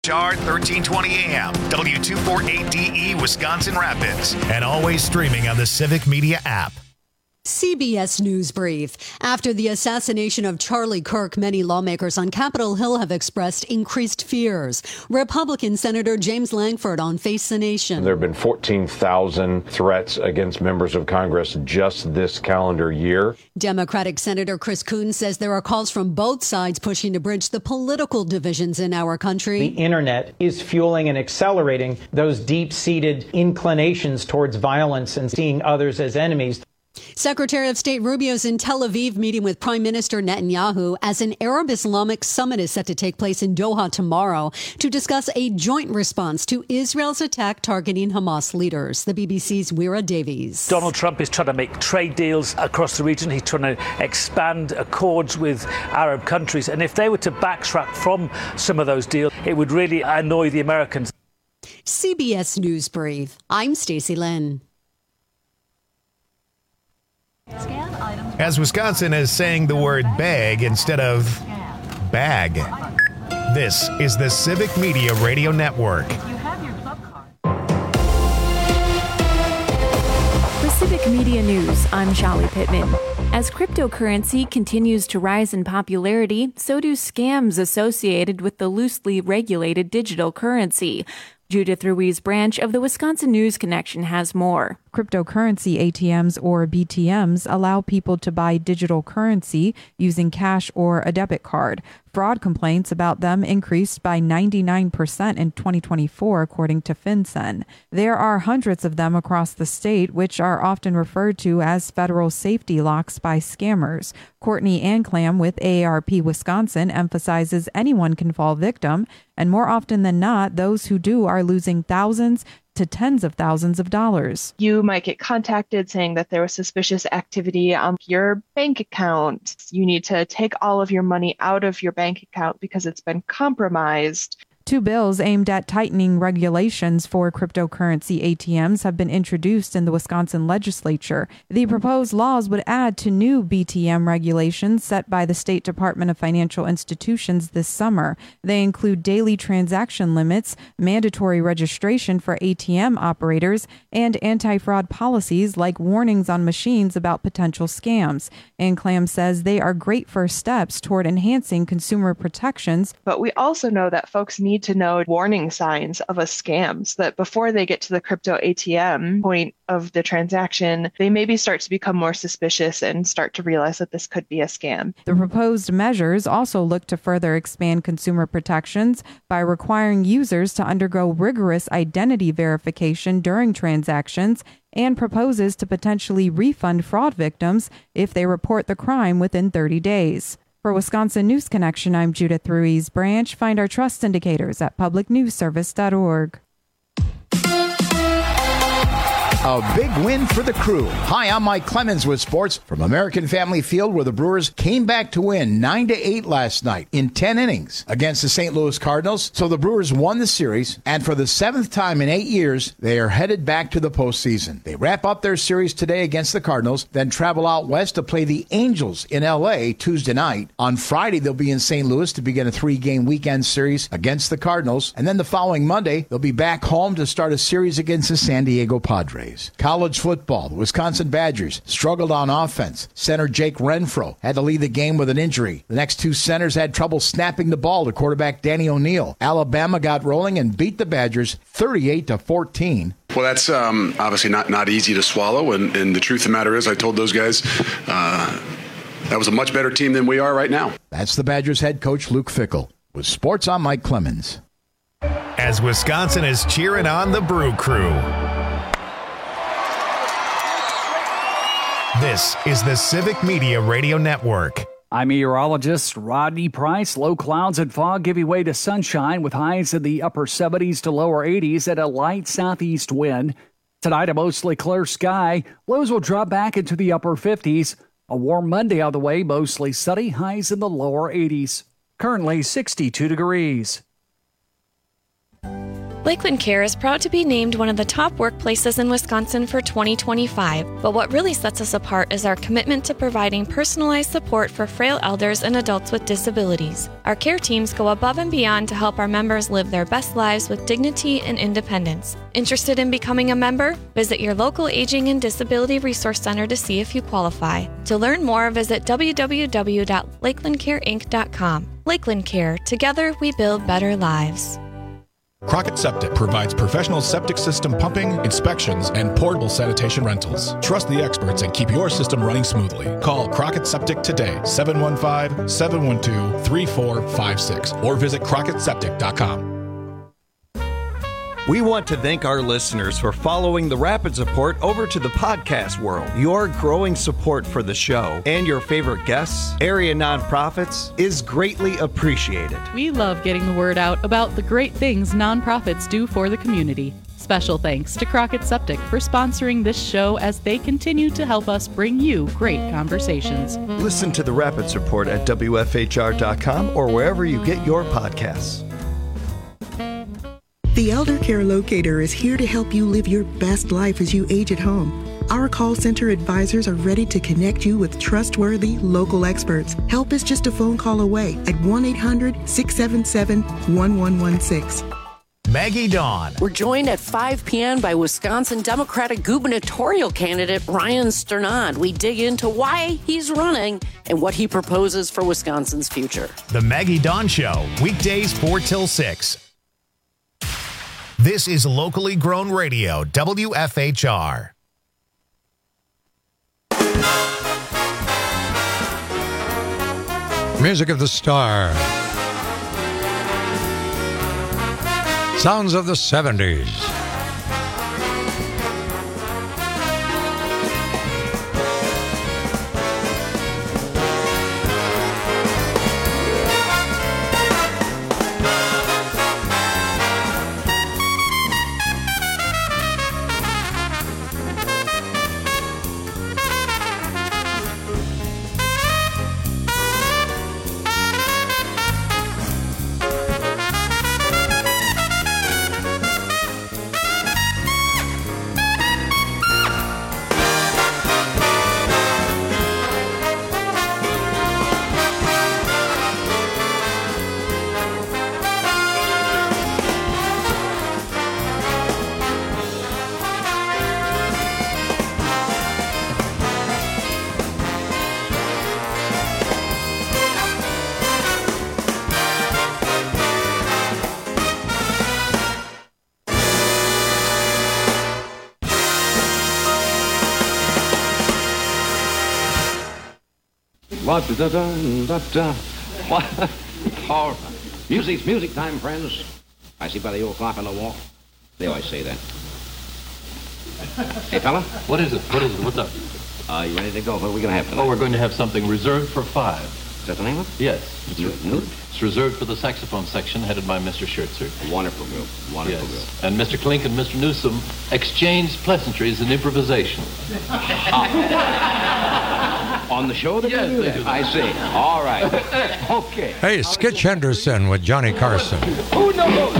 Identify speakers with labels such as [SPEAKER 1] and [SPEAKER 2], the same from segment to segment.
[SPEAKER 1] Char 1320 AM, W248DE, Wisconsin Rapids, and always streaming on the Civic Media app.
[SPEAKER 2] CBS News Brief. After the assassination of Charlie Kirk, many lawmakers on Capitol Hill have expressed increased fears. Republican Senator James Langford on Face the Nation.
[SPEAKER 3] There have been 14,000 threats against members of Congress just this calendar year.
[SPEAKER 2] Democratic Senator Chris Coons says there are calls from both sides pushing to bridge the political divisions in our country.
[SPEAKER 4] The internet is fueling and accelerating those deep-seated inclinations towards violence and seeing others as enemies.
[SPEAKER 2] Secretary of State Rubio's in Tel Aviv meeting with Prime Minister Netanyahu as an Arab Islamic summit is set to take place in Doha tomorrow to discuss a joint response to Israel's attack targeting Hamas leaders. The BBC's Wira Davies.
[SPEAKER 5] Donald Trump is trying to make trade deals across the region. He's trying to expand accords with Arab countries. And if they were to backtrack from some of those deals, it would really annoy the Americans.
[SPEAKER 2] CBS News Brief. I'm Stacey Lynn.
[SPEAKER 1] As Wisconsin is saying the word bag instead of bag. This is the Civic Media Radio Network.
[SPEAKER 6] For Civic Media News, I'm Shelly Pittman. As cryptocurrency continues to rise in popularity, so do scams associated with the loosely regulated digital currency. Judith Ruiz Branch of the Wisconsin News Connection has more.
[SPEAKER 7] Cryptocurrency ATMs or BTMs allow people to buy digital currency using cash or a debit card. Fraud complaints about them increased by 99% in 2024, according to FinCEN. There are hundreds of them across the state, which are often referred to as federal safety locks by scammers. Courtney Anclam with AARP Wisconsin emphasizes anyone can fall victim, and more often than not, those who do are losing thousands to tens of thousands of dollars.
[SPEAKER 8] You might get contacted saying that there was suspicious activity on your bank account. You need to take all of your money out of your bank account because it's been compromised.
[SPEAKER 7] Two bills aimed at tightening regulations for cryptocurrency ATMs have been introduced in the Wisconsin legislature. The proposed laws would add to new BTM regulations set by the State Department of Financial Institutions this summer. They include daily transaction limits, mandatory registration for ATM operators, and anti-fraud policies like warnings on machines about potential scams. Anclam says they are great first steps toward enhancing consumer protections.
[SPEAKER 8] But we also know that folks need to know warning signs of a scam so that before they get to the crypto ATM point of the transaction, they maybe start to become more suspicious and start to realize that this could be a scam.
[SPEAKER 7] The proposed measures also look to further expand consumer protections by requiring users to undergo rigorous identity verification during transactions and proposes to potentially refund fraud victims if they report the crime within 30 days. For Wisconsin News Connection, I'm Judith Ruiz Branch. Find our trust indicators at publicnewsservice.org.
[SPEAKER 9] A big win for the Crew. Hi, I'm Mike Clemens with sports from American Family Field, where the Brewers came back to win 9-8 last night in 10 innings against the St. Louis Cardinals. So the Brewers won the series, and for the 7th time in 8 years, they are headed back to the postseason. They wrap up their series today against the Cardinals, then travel out west to play the Angels in L.A. Tuesday night. On Friday, they'll be in St. Louis to begin a 3-game weekend series against the Cardinals, and then the following Monday, they'll be back home to start a series against the San Diego Padres. College football, the Wisconsin Badgers struggled on offense. Center Jake Renfro had to leave the game with an injury. The next two centers had trouble snapping the ball to quarterback Danny O'Neal. Alabama got rolling and beat the Badgers 38-14.
[SPEAKER 10] Well, that's obviously not easy to swallow, and the truth of the matter is I told those guys that was a much better team than we are right now.
[SPEAKER 9] That's the Badgers head coach Luke Fickell. With sports, I'm Mike Clemens.
[SPEAKER 1] As Wisconsin is cheering on the Brew Crew. This is the Civic Media Radio Network.
[SPEAKER 11] I'm meteorologist Rodney Price. Low clouds and fog giving way to sunshine with highs in the upper 70s to lower 80s and a light southeast wind. Tonight, a mostly clear sky. Lows will drop back into the upper 50s. A warm Monday on the way, mostly sunny, highs in the lower 80s. Currently 62 degrees.
[SPEAKER 12] Lakeland Care is proud to be named one of the top workplaces in Wisconsin for 2025, but what really sets us apart is our commitment to providing personalized support for frail elders and adults with disabilities. Our care teams go above and beyond to help our members live their best lives with dignity and independence. Interested in becoming a member? Visit your local Aging and Disability Resource Center to see if you qualify. To learn more, visit www.lakelandcareinc.com. Lakeland Care. Together, we build better lives.
[SPEAKER 13] Crockett Septic provides professional septic system pumping, inspections, and portable sanitation rentals. Trust the experts and keep your system running smoothly. Call Crockett Septic today, 715-712-3456, or visit CrockettSeptic.com.
[SPEAKER 14] We want to thank our listeners for following the rapid support over to the podcast world. Your growing support for the show and your favorite guests, area nonprofits, is greatly appreciated.
[SPEAKER 15] We love getting the word out about the great things nonprofits do for the community. Special thanks to Crockett Septic for sponsoring this show as they continue to help us bring you great conversations.
[SPEAKER 14] Listen to the rapid support at WFHR.com or wherever you get your podcasts.
[SPEAKER 16] The Elder Care Locator is here to help you live your best life as you age at home. Our call center advisors are ready to connect you with trustworthy local experts. Help is just a phone call away at 1-800-677-1116.
[SPEAKER 1] Maggie Dawn.
[SPEAKER 17] We're joined at 5 p.m. by Wisconsin Democratic gubernatorial candidate Ryan Sternad. We dig into why he's running and what he proposes for Wisconsin's future.
[SPEAKER 1] The Maggie Dawn Show, weekdays 4 till 6. This is locally grown radio, WFHR.
[SPEAKER 18] Music of the Star. Sounds of the 70s.
[SPEAKER 19] All right. Music's music time, friends. I see by the old clock on the wall. They always say that. Hey, fella.
[SPEAKER 20] What is it? What's up?
[SPEAKER 19] You ready to go? What are we going to have tonight?
[SPEAKER 20] Oh, we're going to have something reserved for 5.
[SPEAKER 19] Is that the name of it?
[SPEAKER 20] Yes. It's reserved for the saxophone section, headed by Mr. Schertzer.
[SPEAKER 19] A wonderful group. Wonderful group.
[SPEAKER 20] And Mr. Klink and Mr. Newsom exchanged pleasantries and improvisation.
[SPEAKER 19] On the show?
[SPEAKER 20] Yes, they do that.
[SPEAKER 19] I see. All right. Okay.
[SPEAKER 18] Hey, Skitch Henderson with Johnny Carson.
[SPEAKER 19] Who knows?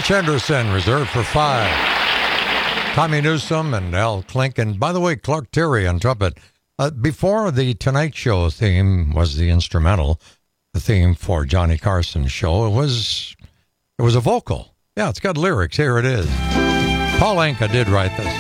[SPEAKER 18] Rich Anderson, reserved for 5. Tommy Newsom and Al Klink. And by the way, Clark Terry on trumpet. Before the Tonight Show theme was the instrumental, the theme for Johnny Carson's show, it was a vocal. Yeah, it's got lyrics. Here it is. Paul Anka did write this.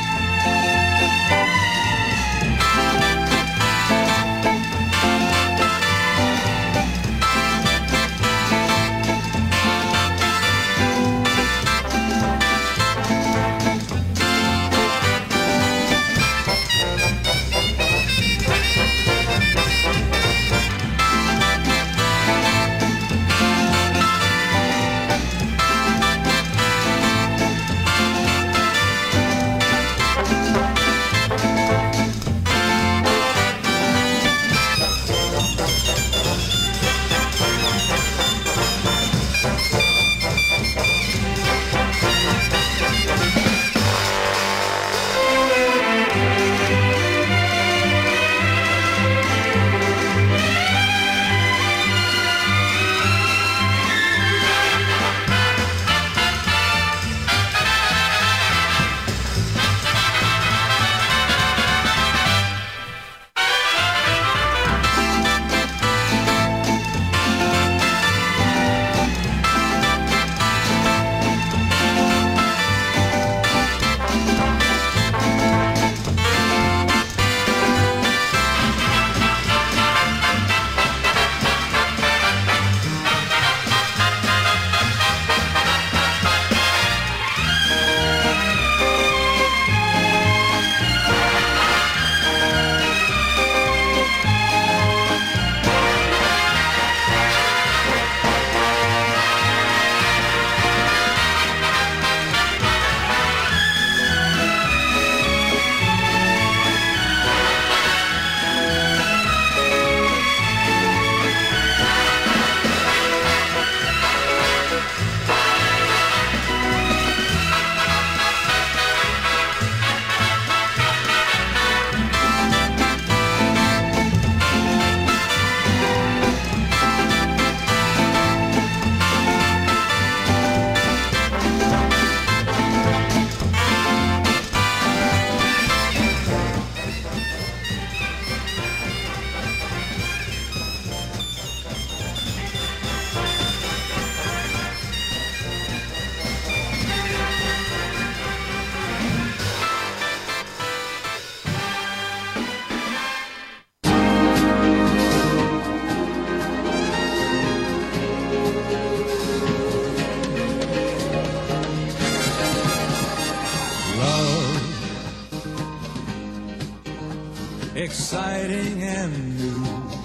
[SPEAKER 21] Exciting and new.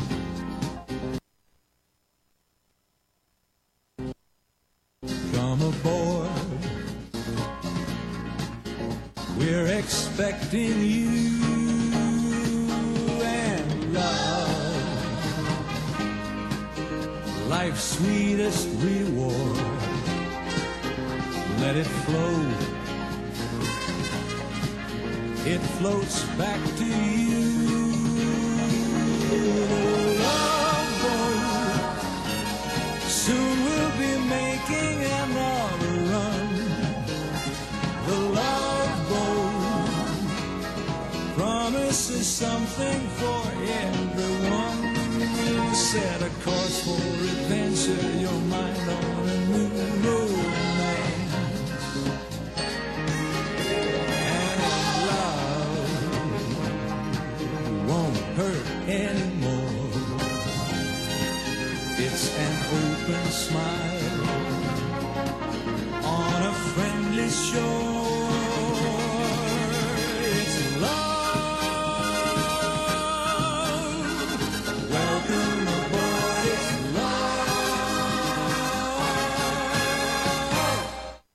[SPEAKER 21] Come aboard. We're expecting you and love. Life's sweetest reward. Let it flow. It floats back to you. Soon we'll be making another run. The love boat promises something for everyone. Set a course for adventure, your mind on a new romance. And love won't hurt anymore. It's an open smile on a friendly shore. It's love. Welcome aboard. It's love.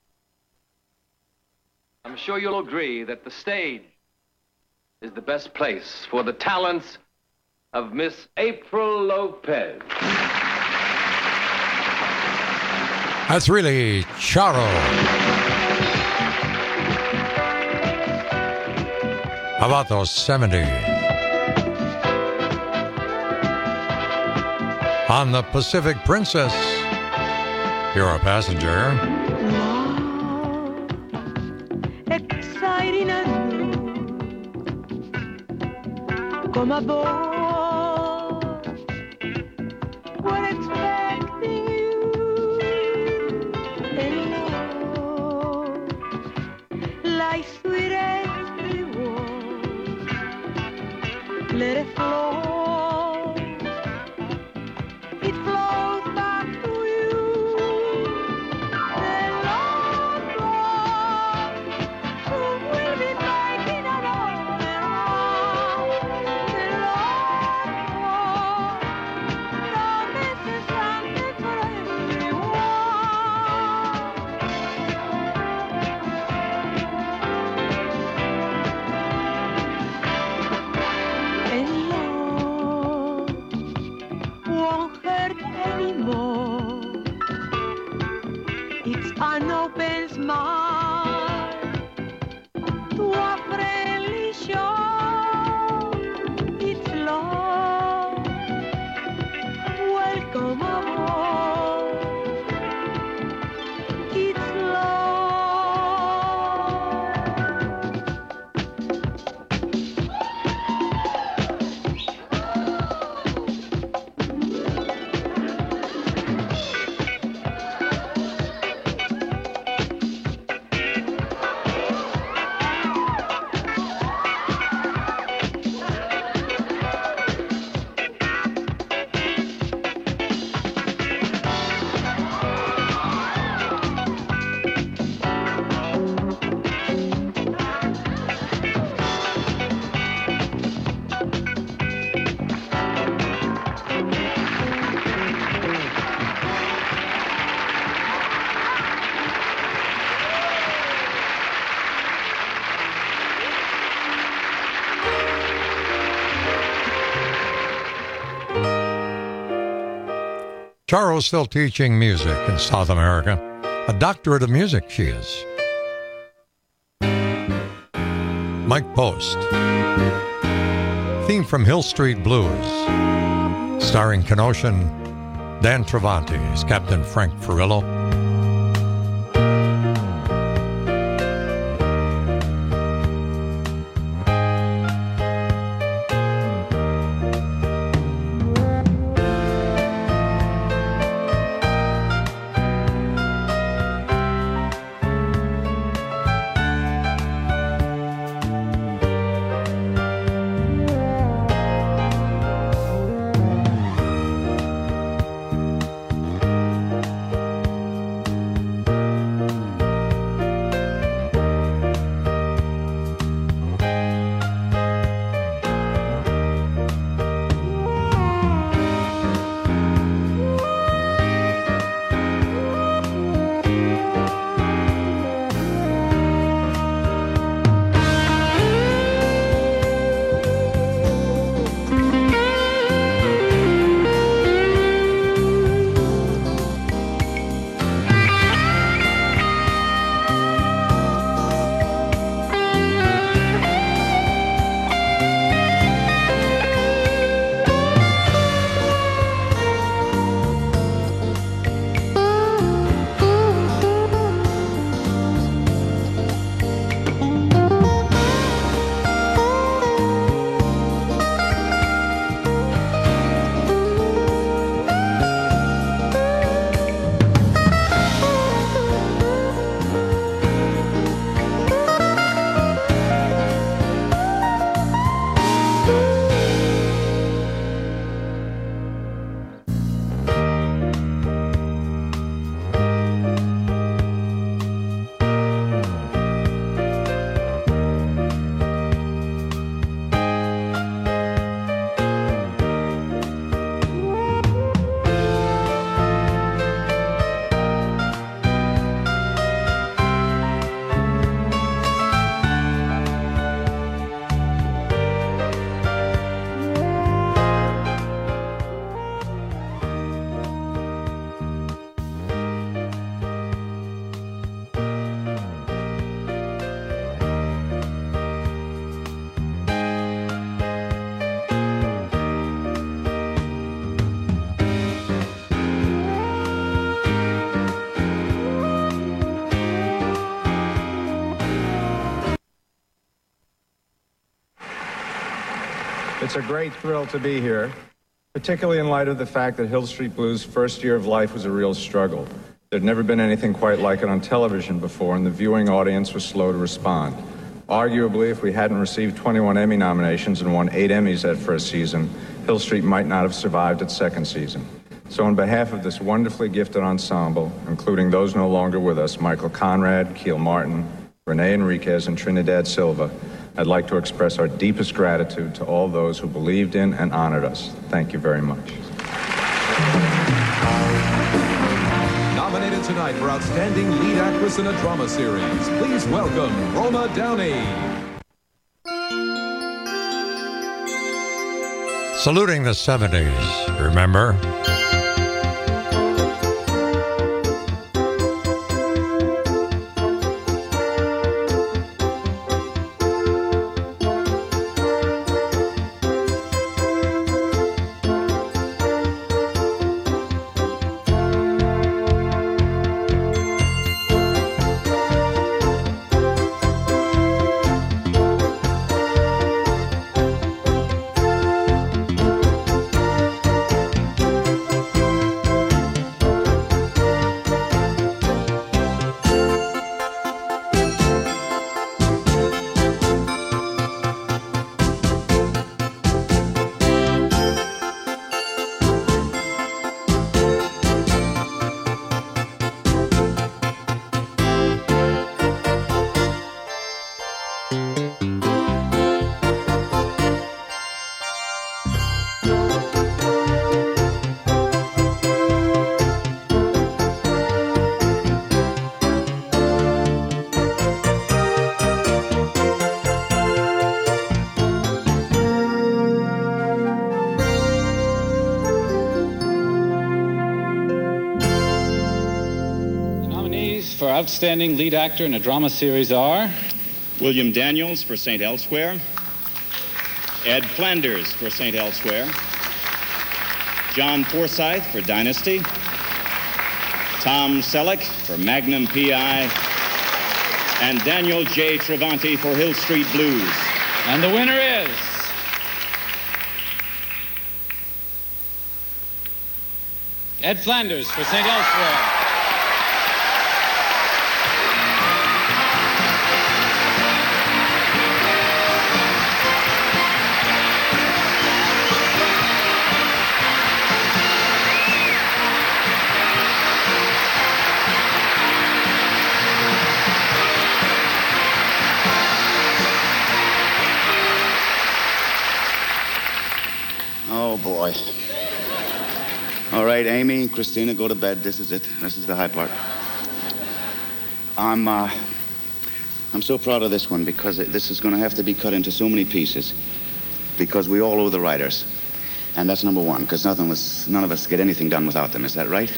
[SPEAKER 19] I'm sure you'll agree that the stage is the best place for the talents of Miss April Lopez.
[SPEAKER 18] That's really Charo. How about those 70s? On the Pacific Princess, you're a passenger.
[SPEAKER 3] waiting on you. Come aboard. We're expecting you. And love, like sweet as the water, let it flow. It flows back to you. The love flows, soon we'll be making it all around. The love flows, promises something for everyone. And love won't hurt anymore. It's an open smile to a friendly shore. It's love. Welcome aboard. It's love.
[SPEAKER 18] Charo's still teaching music in South America. A doctorate of music she is. Mike Post. Theme from Hill Street Blues. Starring Kenoshan Dan Travanti as Captain Frank Furillo.
[SPEAKER 4] It's a great thrill to be here, particularly in light of the fact that Hill Street Blues' first year of life was a real struggle. There'd never been anything quite like it on television before, and the viewing audience was slow to respond. Arguably, if we hadn't received 21 Emmy nominations and won 8 Emmys that first season, Hill Street might not have survived its second season. So on behalf of this wonderfully gifted ensemble, including those no longer with us, Michael Conrad, Keel Martin, Renee Enriquez, and Trinidad Silva, I'd like to express our deepest gratitude to all those who believed in and honored us. Thank you very much.
[SPEAKER 22] Nominated tonight for Outstanding Lead Actress in a Drama Series, please welcome Roma Downey.
[SPEAKER 18] Saluting the 70s, remember?
[SPEAKER 23] Outstanding lead actor in a drama series are William Daniels for St. Elsewhere, Ed Flanders for St. Elsewhere, John Forsythe for Dynasty, Tom Selleck for Magnum P.I., and Daniel J. Travanti for Hill Street Blues. And the winner is Ed Flanders for St. Elsewhere.
[SPEAKER 24] Oh, boy. All right, Amy and Christina, go to bed. This is it. This is the high part. I'm so proud of this one because this is going to have to be cut into so many pieces because we all owe the writers. And that's number one, because none of us get anything done without them. Is that right?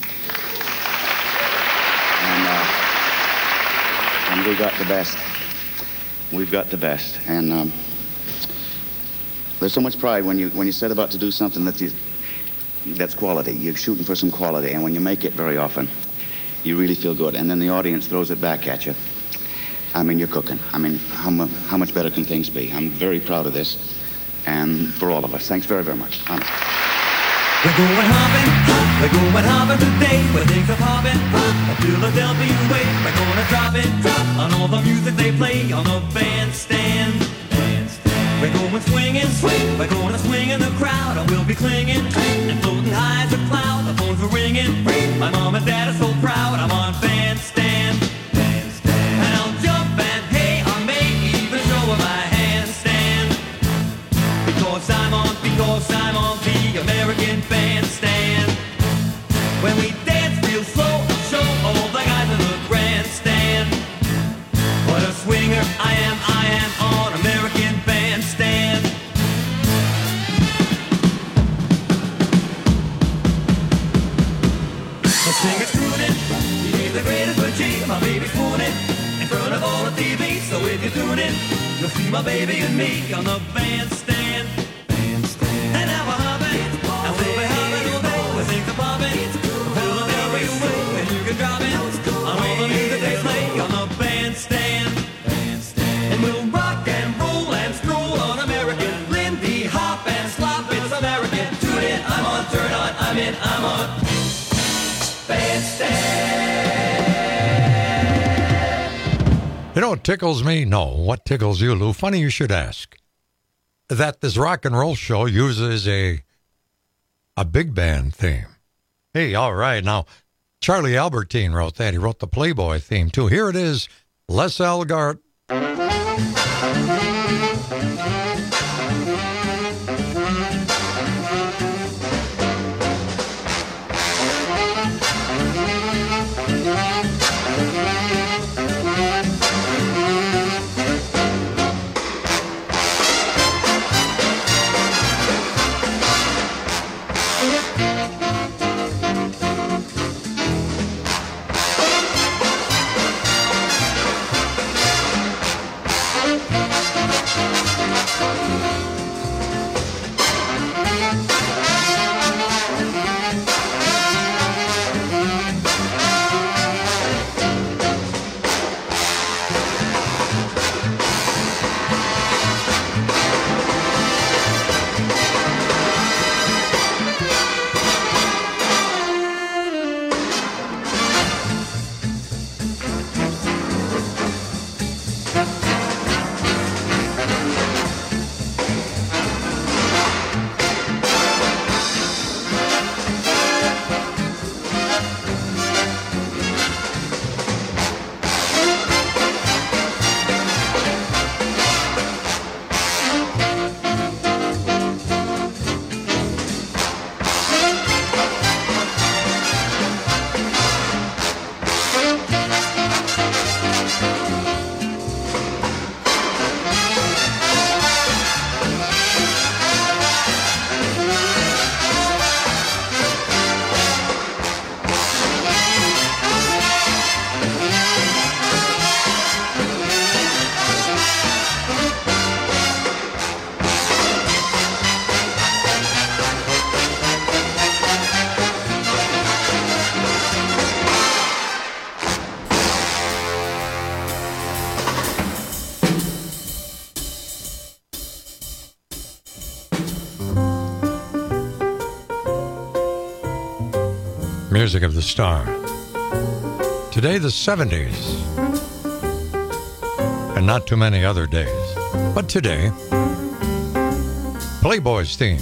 [SPEAKER 24] And we got the best. We've got the best. And there's so much pride when you set about to do something that's quality. You're shooting for some quality, and when you make it very often, you really feel good. And then the audience throws it back at you. I mean, you're cooking. I mean, how much better can things be? I'm very proud of this, and for all of us. Thanks very, very much. Honest.
[SPEAKER 21] We're going hopping today, where things are popping, a Philadelphia way. We're gonna drop on all the music they play on the bandstand. We're going swinging, we're gonna swing in the crowd, and we'll be clinging and floating high as a cloud. The phones are ringing, my mom and dad are so proud. I'm on bandstand, and I'll jump and hey, I may even show my handstand because I'm on the American Bandstand. When we dance real slow, I'll show all the guys in the grandstand what a swinger I am on American Bandstand. The singer's crooning, he's the greatest but G, my baby's swooning in front of all the TV. So if you're tuning, you'll see my baby and me on the bandstand. And now we're hopping, and we'll be hopping all day where things are popping. Philadelphia way, and you can drop it on all the music they play on the bandstand. And we'll rock and roll and stroll on American Lindy Hop. I'm on Bandstand.
[SPEAKER 18] You know what tickles me? No. What tickles you, Lou? Funny you should ask. That this rock and roll show uses a big band theme. Hey, all right. Now, Charlie Albertine wrote that. He wrote the Playboy theme, too. Here it is, Les Algart. Music of the Star. Today, the 70s. And not too many other days. But today, Playboy's theme.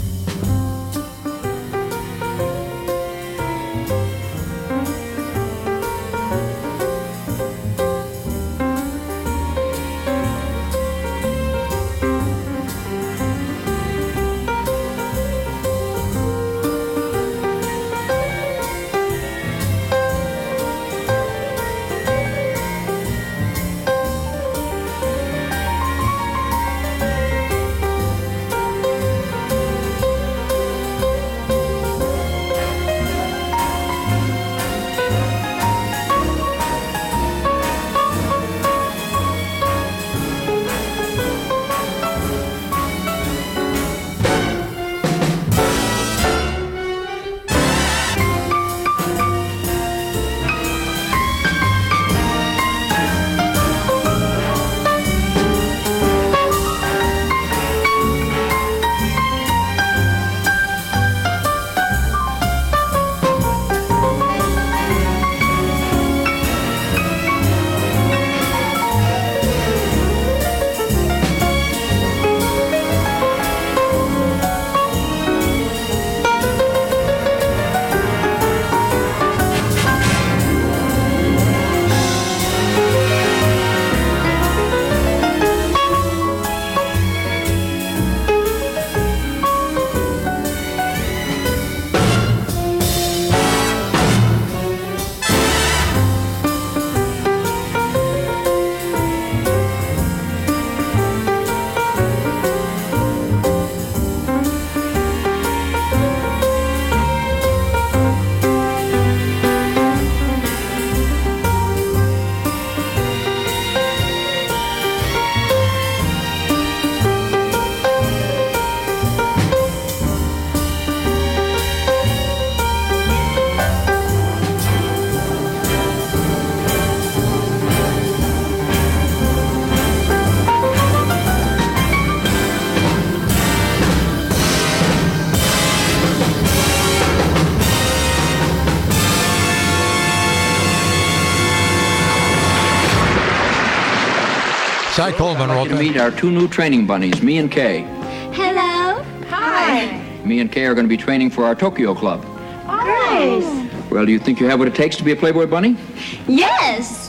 [SPEAKER 18] Cy Coleman
[SPEAKER 2] I'd like
[SPEAKER 18] wrote
[SPEAKER 2] you to
[SPEAKER 18] that.
[SPEAKER 2] meet our two new training bunnies, me and Kay.
[SPEAKER 3] Hello. Hi.
[SPEAKER 2] Me and Kay are going to be training for our Tokyo Club.
[SPEAKER 3] Nice.
[SPEAKER 2] Well, do you think you have what it takes to be a Playboy bunny?
[SPEAKER 3] Yes.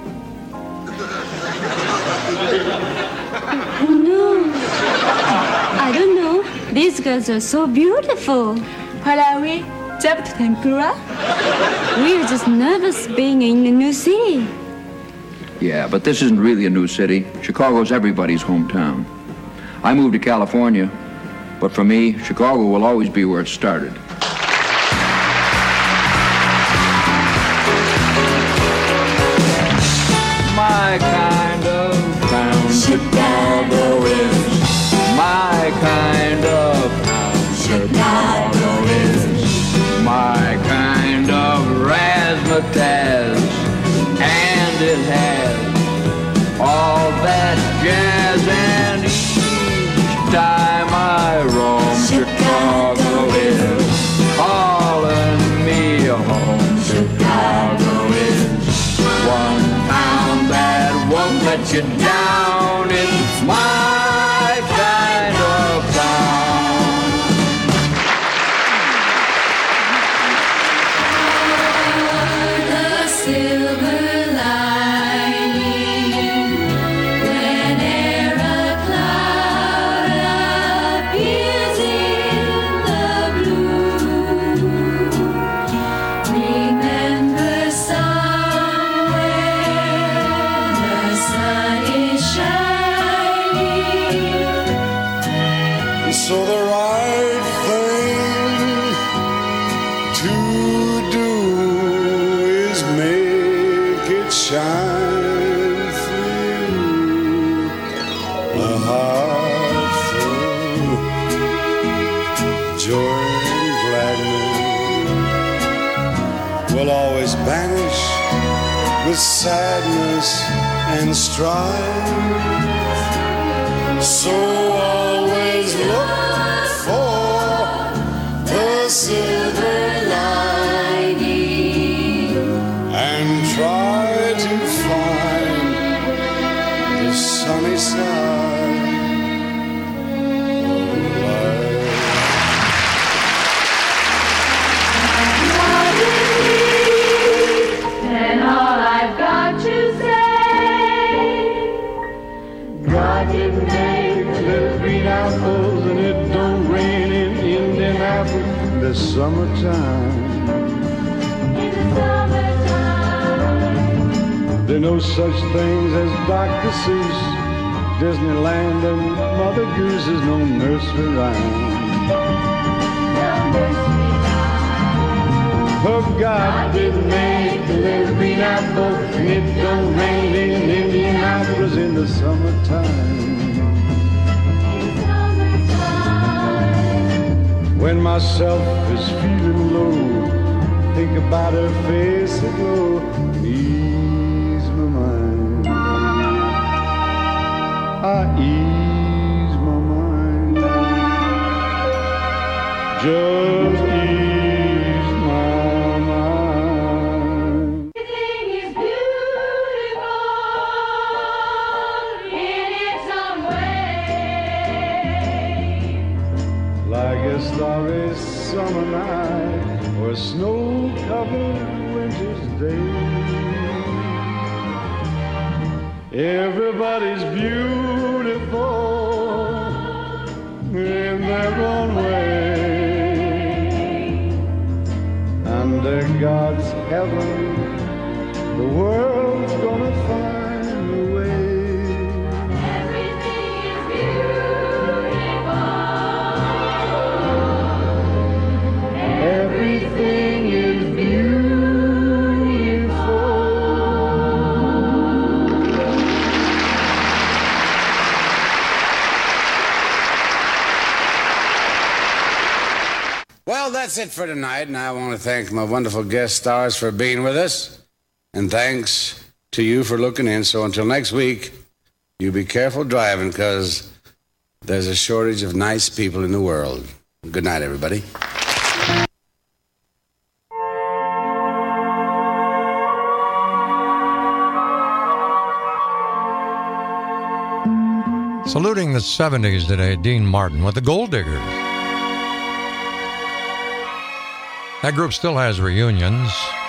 [SPEAKER 3] No. I don't know. These girls are so beautiful. What are we? Japanese tempura? We're just nervous being in a new city.
[SPEAKER 2] Yeah, but this isn't really a new city. Chicago's everybody's hometown. I moved to California, but for me, Chicago will always be where it started. My kind of town, Chicago is. My kind of town, Chicago is. My kind of razzmatazz, and it has all that jazz, and each time I roam, Chicago is calling me home. Chicago is one town that won't let you down. It's my kind of town.
[SPEAKER 3] The silver lining, whene'er a cloud appears in the blue, remember somewhere the sun is shining.
[SPEAKER 5] So the right thing to do is make it shine through a heart full of joy and gladness will always banish with sadness and strife. So always look for the silver lining and try to find the sunny side of life.
[SPEAKER 3] And all I've got to say,
[SPEAKER 5] God didn't make little green apples, and it don't rain in Indianapolis this summertime. There are no such things as Dr. Seuss, Disneyland, and Mother Goose is no nursery rhyme. Oh, God didn't make the little green apple, and it don't rain in Indianapolis in the summertime. When myself is feeling low, think about her face aglow, ease my mind. I ease my mind. Just ease my mind.
[SPEAKER 3] everything is beautiful in its own way.
[SPEAKER 5] Like a starry summer night or a snow-covered winter's day. Everybody's beautiful in their own way. Under God's heaven, the world's gonna find a way.
[SPEAKER 3] Everything is beautiful.
[SPEAKER 5] Everything is beautiful.
[SPEAKER 6] Well, that's it for tonight, and I want to thank my wonderful guest stars for being with us, and thanks to you for looking in. So until next week, you be careful driving, because there's a shortage of nice people in the world. Good night, everybody.
[SPEAKER 18] Saluting the 70s today, Dean Martin with the Gold Diggers. That group still has reunions.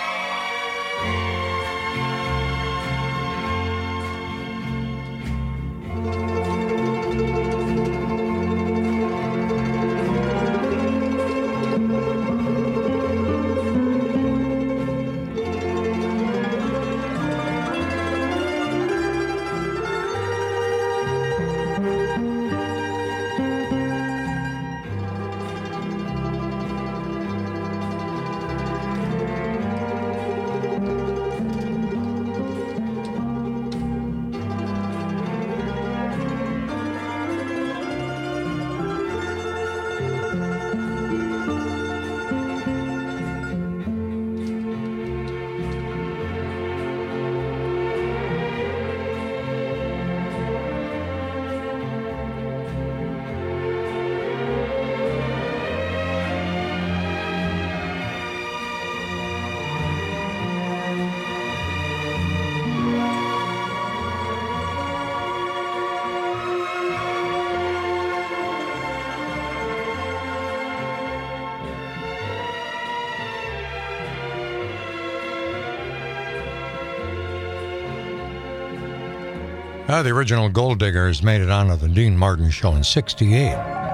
[SPEAKER 18] The original Gold Diggers made it onto the Dean Martin Show in '68.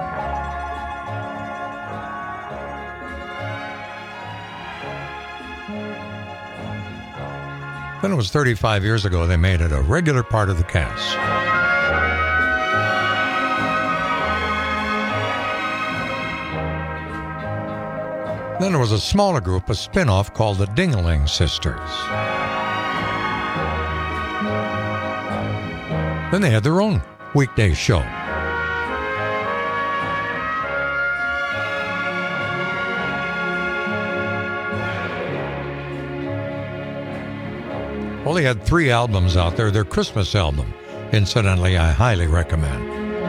[SPEAKER 18] Then it was 35 years ago they made it a regular part of the cast. Then there was a smaller group, a spin-off called the Ding-a-Ling Sisters. Then they had their own weekday show. Well, they had 3 albums out there. Their Christmas album, incidentally, I highly recommend.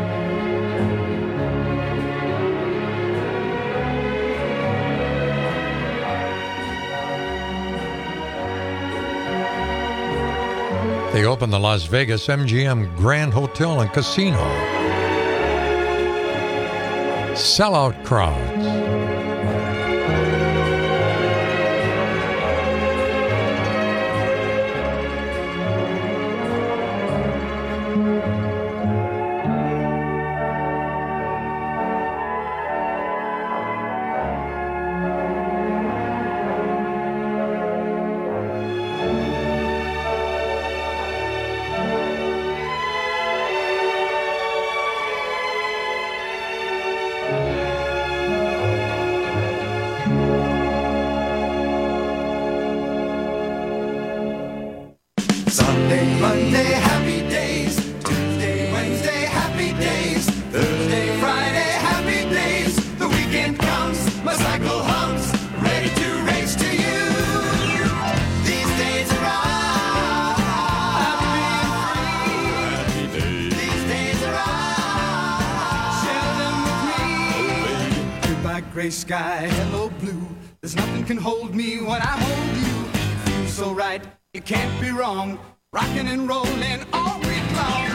[SPEAKER 18] They opened the Las Vegas MGM Grand Hotel and Casino. Sellout crowds.
[SPEAKER 21] Sunday, Monday, happy days. Tuesday, Wednesday, happy days. Thursday, Friday, happy days. The weekend comes, my cycle hums, ready to race to you. These days are all happy days. These days are all share them with me. Goodbye, gray sky, hello blue. There's nothing can hold me when I hold you. You feel so right. You can't be wrong, rocking and rolling all week long.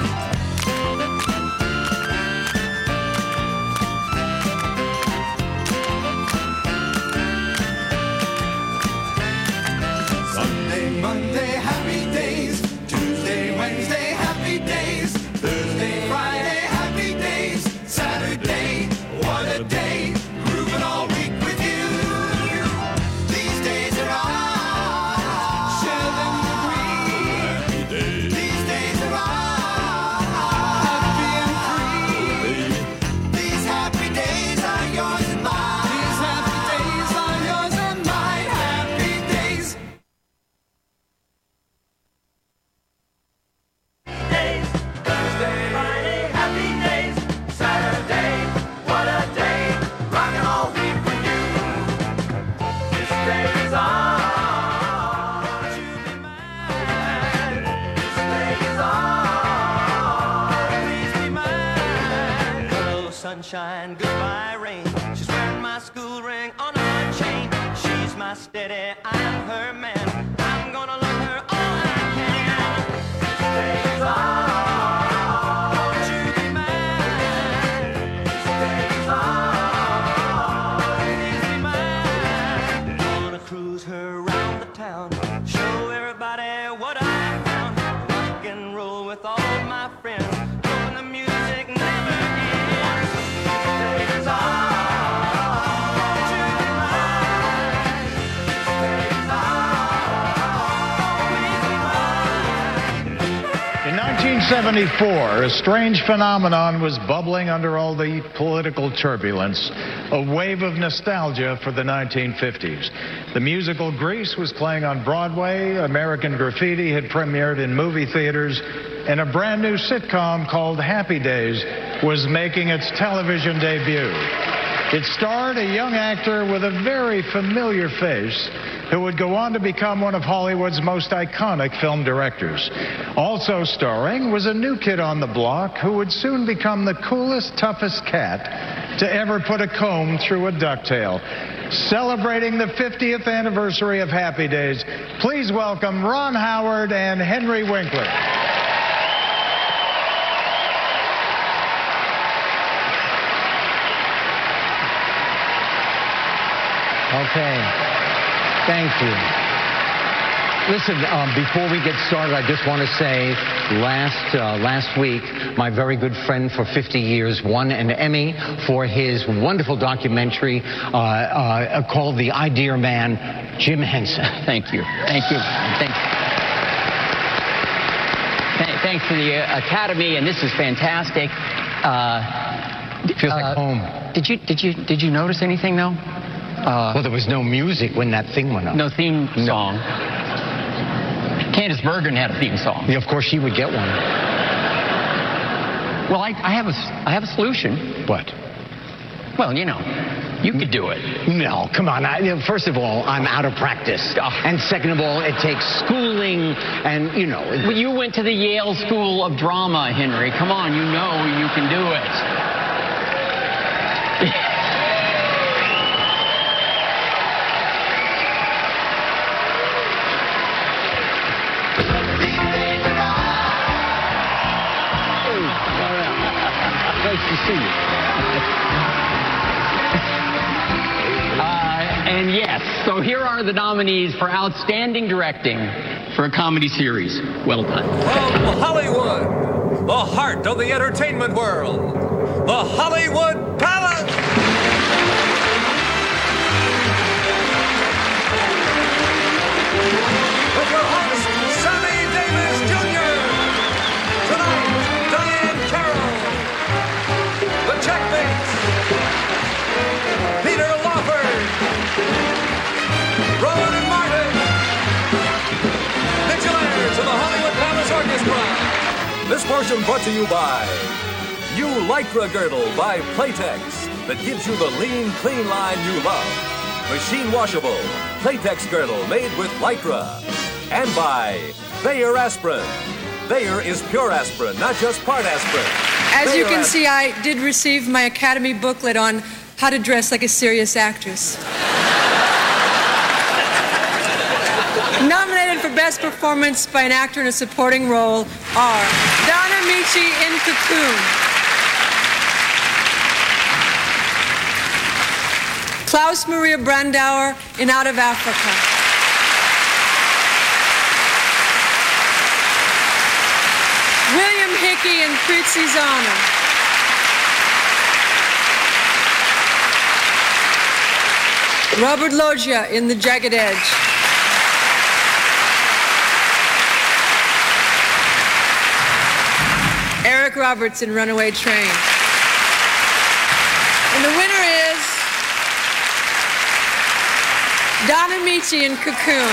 [SPEAKER 21] Sunday, Monday, happy days. Tuesday, Wednesday, happy days. Thursday, Friday, happy days. Saturday, what a day. Grooving all week with you. These days are all sunshine, goodbye rain. She's wearing my school ring on her chain. She's my steady, I'm her man. I'm gonna love her all I can. This days on, won't you be with all my friends, hoping the music never ends. Days are to be mine. Days are always be mine.
[SPEAKER 7] In 1974, a strange phenomenon was bubbling under all the political turbulence, a wave of nostalgia for the 1950s. The musical Grease was playing on Broadway, American Graffiti had premiered in movie theaters, and a brand new sitcom called Happy Days was making its television debut. It starred a young actor with a very familiar face who would go on to become one of Hollywood's most iconic film directors. Also starring was a new kid on the block who would soon become the coolest, toughest cat to ever put a comb through a ducktail. Celebrating the 50th anniversary of Happy Days, please welcome Ron Howard and Henry Winkler.
[SPEAKER 8] Okay. Thank you. Listen, before we get started, I just want to say last week, my very good friend for 50 years won an Emmy for his wonderful documentary called The Idea Man, Jim Henson. Thank you. Thank you. Thanks to the Academy, and this is fantastic. It feels like home. Did you notice anything, though? Well, there was no music when that thing went up. No theme song. Candace Bergen had a theme song. Yeah, of course, she would get one. Well, I have a solution. What? Well, you know, you could do it. No, come on. First of all, I'm out of practice. And second of all, it takes schooling and, you know. Well, you went to the Yale School of Drama, Henry. Come on, you know you can do it. Nice to see you. And yes, so here are the nominees for Outstanding Directing for a Comedy Series. Well done.
[SPEAKER 22] From Hollywood, the heart of the entertainment world, the Hollywood Palace. With your host, Sammy Davis Jr. Tonight, Diane Carroll, The Checkmates, Peter Lawford, Rowan and Martin, Mitchell Ayers of the Hollywood Palace Orchestra. This portion brought to you by New Lycra Girdle by Playtex that gives you the lean, clean line you love. Machine washable, Playtex girdle made with Lycra. And by Bayer Aspirin. Bayer is pure aspirin, not just part aspirin.
[SPEAKER 9] As you can see, I did receive my Academy booklet on how to dress like a serious actress. Nominated for Best Performance by an Actor in a Supporting Role are Donna Michi in Cocoon, Klaus Maria Brandauer in Out of Africa, William Hickey in Prizzi's Honor, Robert Loggia in The Jagged Edge, Eric Roberts in Runaway Train. And the winner is Donna Michi in Cocoon.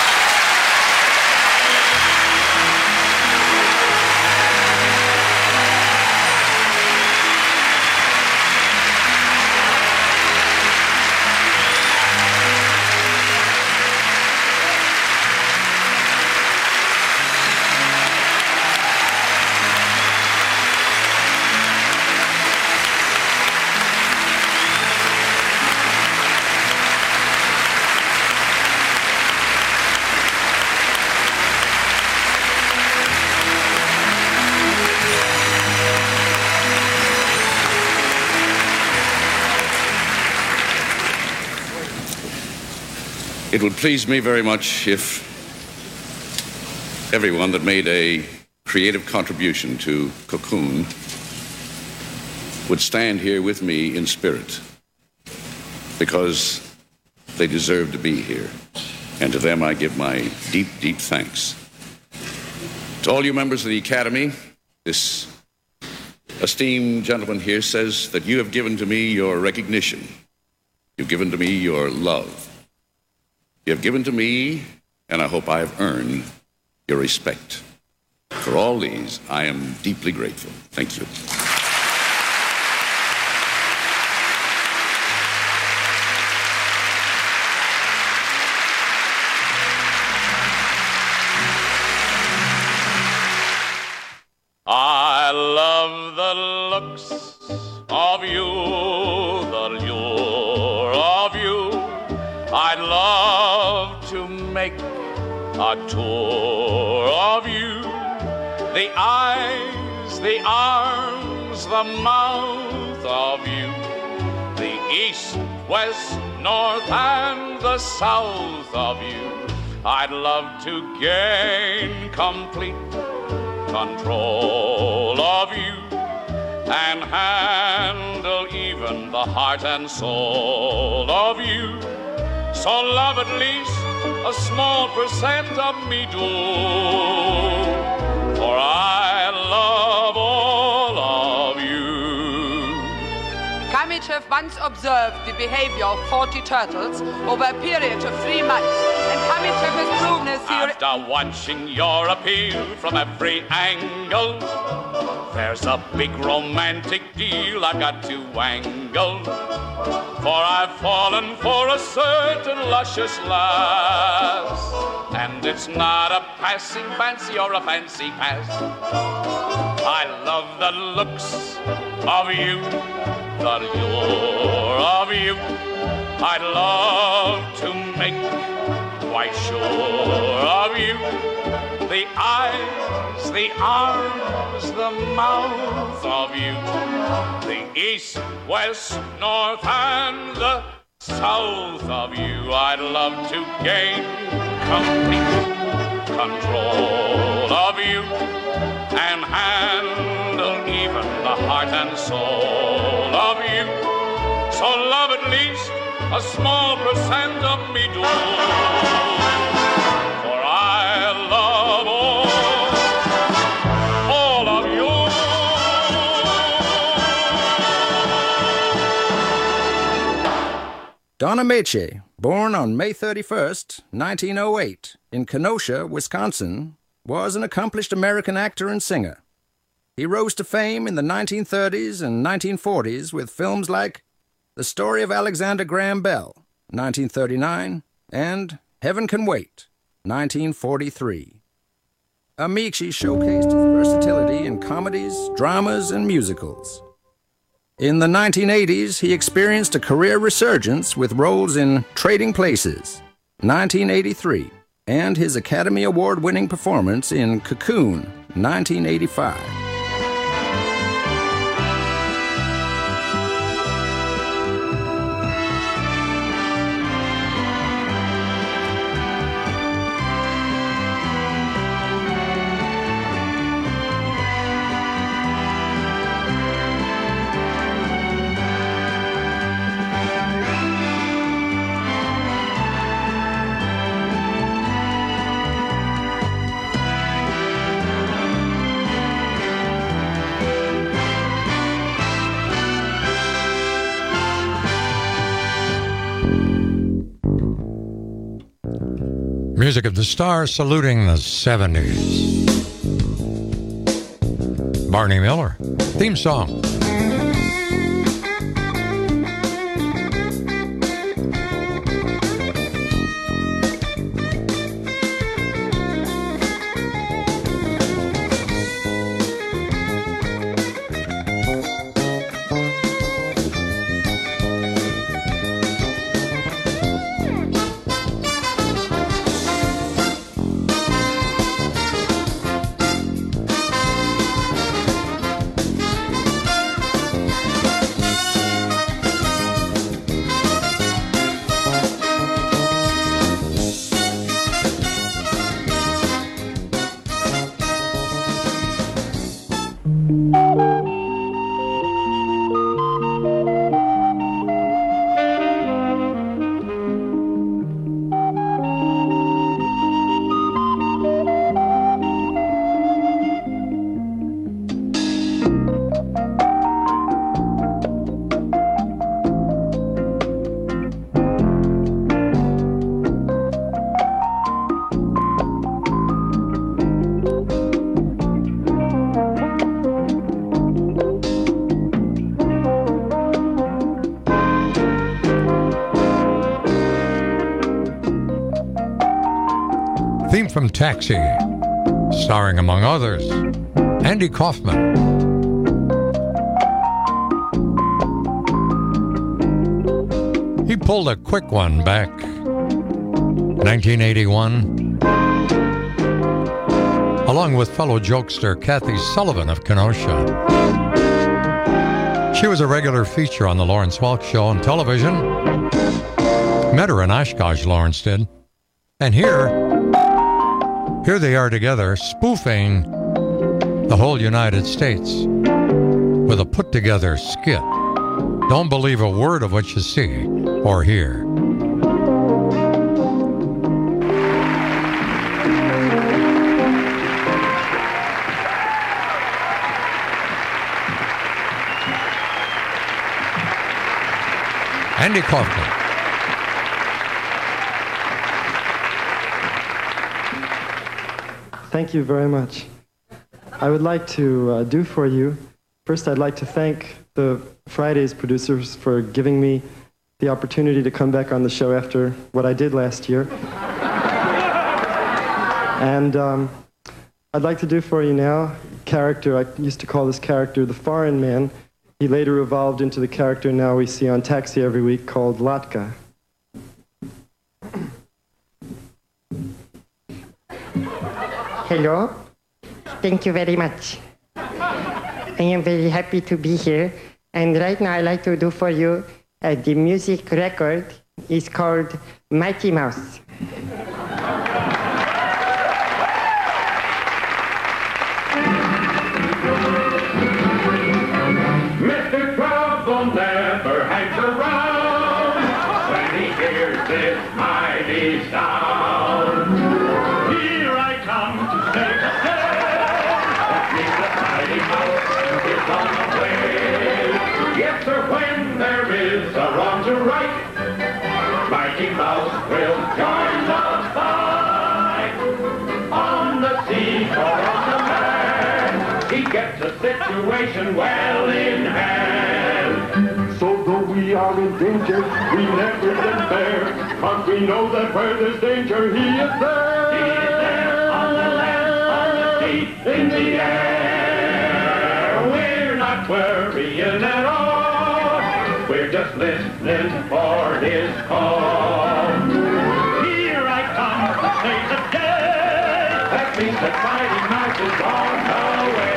[SPEAKER 10] It would please me very much if everyone that made a creative contribution to Cocoon would stand here with me in spirit, because they deserve to be here. And to them I give my deep, deep thanks. To all you members of the Academy, this esteemed gentleman here says that you have given to me your recognition. You've given to me your love. You have given to me, and I hope I have earned, your respect. For all these, I am deeply grateful. Thank you.
[SPEAKER 11] I love the looks of you, the lure of you. I'd love to make a tour of you. The eyes, the arms, the mouth of you. The east, west, north, and the south of you. I'd love to gain complete control of you and handle even the heart and soul of you. So love at least a small percent of me do, for I love all of you.
[SPEAKER 12] Kamichev once observed the behavior of 40 turtles over a period of 3 months, and Kamichev has proven his theory.
[SPEAKER 11] After watching your appeal from every angle, there's a big romantic deal I've got to wangle. For I've fallen for a certain luscious lass, and it's not a passing fancy or a fancy pass. I love the looks of you, the lure of you. I'd love to make quite sure of you. The eyes, the arms, the mouth of you. The east, west, north, and the south of you. I'd love to gain complete control of you and handle even the heart and soul of you. So love at least a small percent of me do, for I love all of you.
[SPEAKER 13] Don Ameche, born on May 31st, 1908, in Kenosha, Wisconsin, was an accomplished American actor and singer. He rose to fame in the 1930s and 1940s with films like The Story of Alexander Graham Bell, 1939, and Heaven Can Wait, 1943. Ameche showcased his versatility in comedies, dramas, and musicals. In the 1980s, he experienced a career resurgence with roles in Trading Places, 1983, and his Academy Award-winning performance in Cocoon, 1985.
[SPEAKER 18] Music of the Stars saluting the 70s. Barney Miller, theme song. from Taxi, starring, among others, Andy Kaufman. He pulled a quick one back in 1981, along with fellow jokester Kathy Sullivan of Kenosha. She was a regular feature on the Lawrence Welk Show on television. Met her in Oshkosh, Lawrence did. And here they are together, spoofing the whole United States with a put-together skit. Don't believe a word of what you see or hear. Andy Kaufman.
[SPEAKER 14] Thank you very much. I would like to do for you, first I'd like to thank the Fridays producers for giving me the opportunity to come back on the show after what I did last year. And I'd like to do for you now character, I used to call this character the Foreign Man. He later evolved into the character now we see on Taxi every week called Latka.
[SPEAKER 15] Hello. Thank you very much. I am very happy to be here. And right now I'd like to do for you the music record is called Mighty Mouse.
[SPEAKER 5] Mr. Trouble never hangs around when he hears this mighty sound. Here I come to save the day. That means the mighty mouse is on the way. Yes, sir, when there is a wrong to right, Mighty Mouse will join the fight. On the sea or on the land, he gets a situation well in hand. So though we are in danger, we never despair, 'cause we know that where there's danger, he is there. He is there on the land, on the sea, in the air. We're not worrying at all. We're just listening for his call. Here I come to save the day. That means that Mighty Mouse is on the way.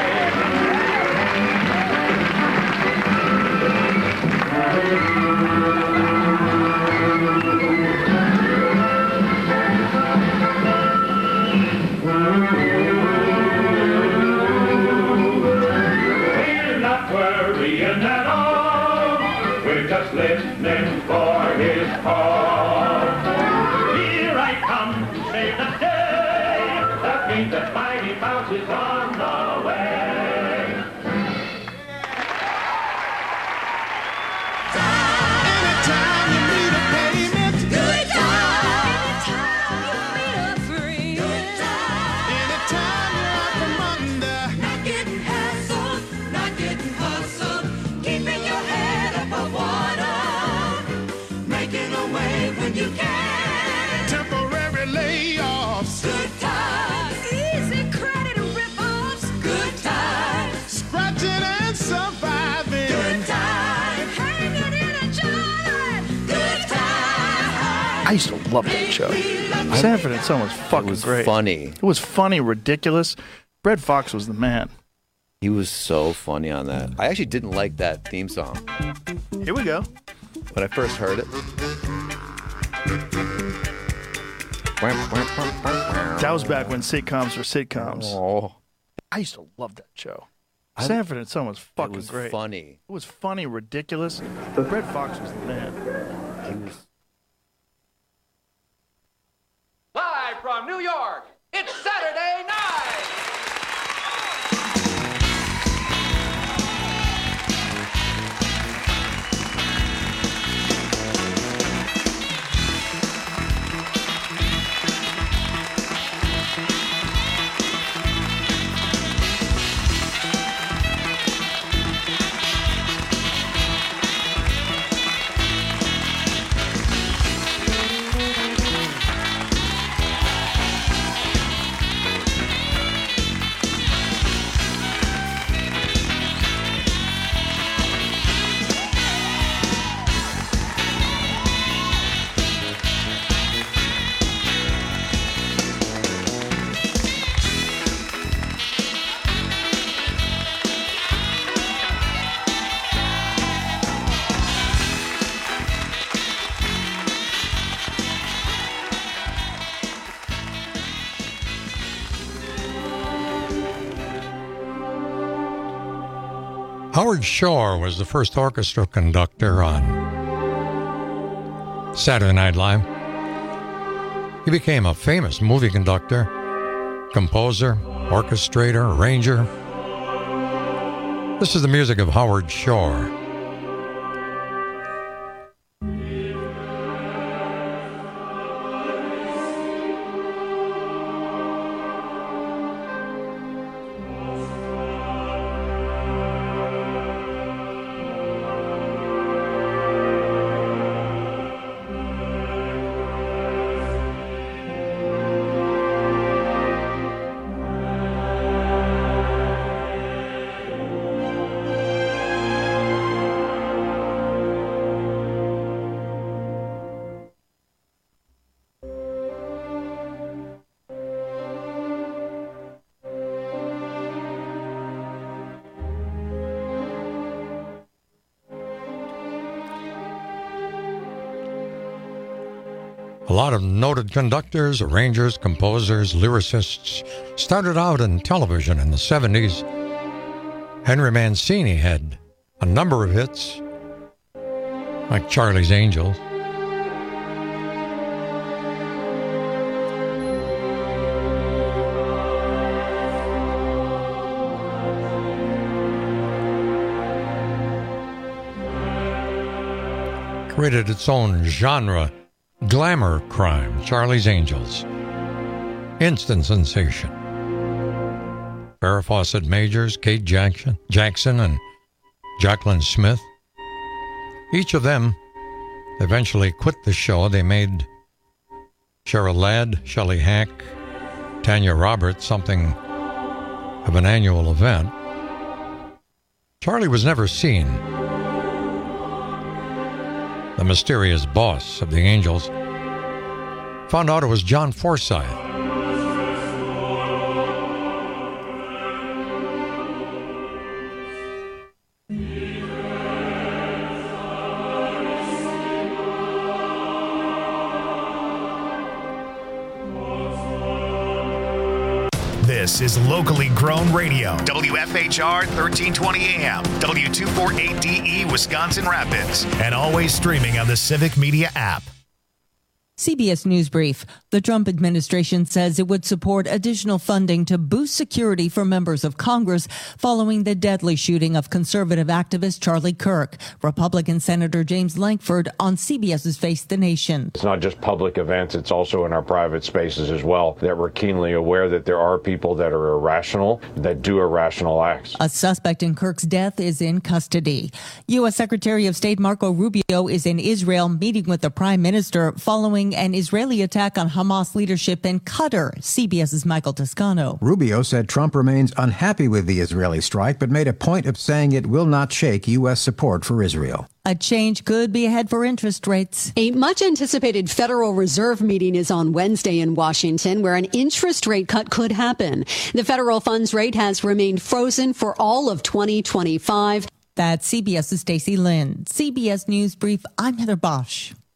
[SPEAKER 5] We're not worrying at all. We're just listening for his call. Here I come to save the day. That means that Mighty Mouse is on the way.
[SPEAKER 21] Anytime you meet a payment, good time. Anytime you meet a friend, good time. Anytime you're out from under, not getting hassled, not getting hustled, keeping your head above water, making a way when you can. Temporary layoffs, good times. Easy credit rip-offs, good times. Scratching and surviving, good times. Hanging in a jar, good times.
[SPEAKER 16] I used to love that show. Sanford and Son was fucking great.
[SPEAKER 17] Funny.
[SPEAKER 16] It was funny, ridiculous. Brett Fox was the man.
[SPEAKER 17] He was so funny on that. I actually didn't like that theme song.
[SPEAKER 16] Here we go.
[SPEAKER 17] When I first heard it.
[SPEAKER 16] That was back when sitcoms were sitcoms.
[SPEAKER 17] Oh.
[SPEAKER 16] I used to love that show. Sanford and Son was fucking
[SPEAKER 17] was
[SPEAKER 16] great.
[SPEAKER 17] funny.
[SPEAKER 16] It was funny, ridiculous. Brett Fox was the man.
[SPEAKER 17] He was.
[SPEAKER 19] Live from New York, it's Saturday night.
[SPEAKER 18] Howard Shore was the first orchestra conductor on Saturday Night Live. He became a famous movie conductor, composer, orchestrator, arranger. This is the music of Howard Shore. A lot of noted conductors, arrangers, composers, lyricists started out in television in the 70s. Henry Mancini had a number of hits, like Charlie's Angels. Created its own genre. Glamour crime, Charlie's Angels. Instant sensation. Farrah Fawcett Majors, Kate Jackson, and Jacqueline Smith. Each of them eventually quit the show. They made Cheryl Ladd, Shelley Hack, Tanya Roberts something of an annual event. Charlie was never seen. The mysterious boss of the Angels found out it was John Forsythe.
[SPEAKER 1] This is locally grown radio. WFHR 1320 AM, W248DE Wisconsin Rapids, and always streaming on the Civic Media app.
[SPEAKER 4] CBS News Brief. The Trump administration says it would support additional funding to boost security for members of Congress following the deadly shooting of conservative activist Charlie Kirk. Republican Senator James Lankford on CBS's Face the Nation.
[SPEAKER 20] It's not just public events, it's also in our private spaces as well, that we're keenly aware that there are people that are irrational, that do irrational acts.
[SPEAKER 4] A suspect in Kirk's death is in custody. U.S. Secretary of State Marco Rubio is in Israel meeting with the Prime Minister following an Israeli attack on Hamas leadership in Qatar. CBS's Michael Toscano.
[SPEAKER 23] Rubio said Trump remains unhappy with the Israeli strike, but made a point of saying it will not shake U.S. support for Israel.
[SPEAKER 4] A change could be ahead for interest rates.
[SPEAKER 25] A much-anticipated Federal Reserve meeting is on Wednesday in Washington, where an interest rate cut could happen. The federal funds rate has remained frozen for all of 2025.
[SPEAKER 4] That's CBS's Stacey Lynn. CBS News Brief, I'm Heather Bosch.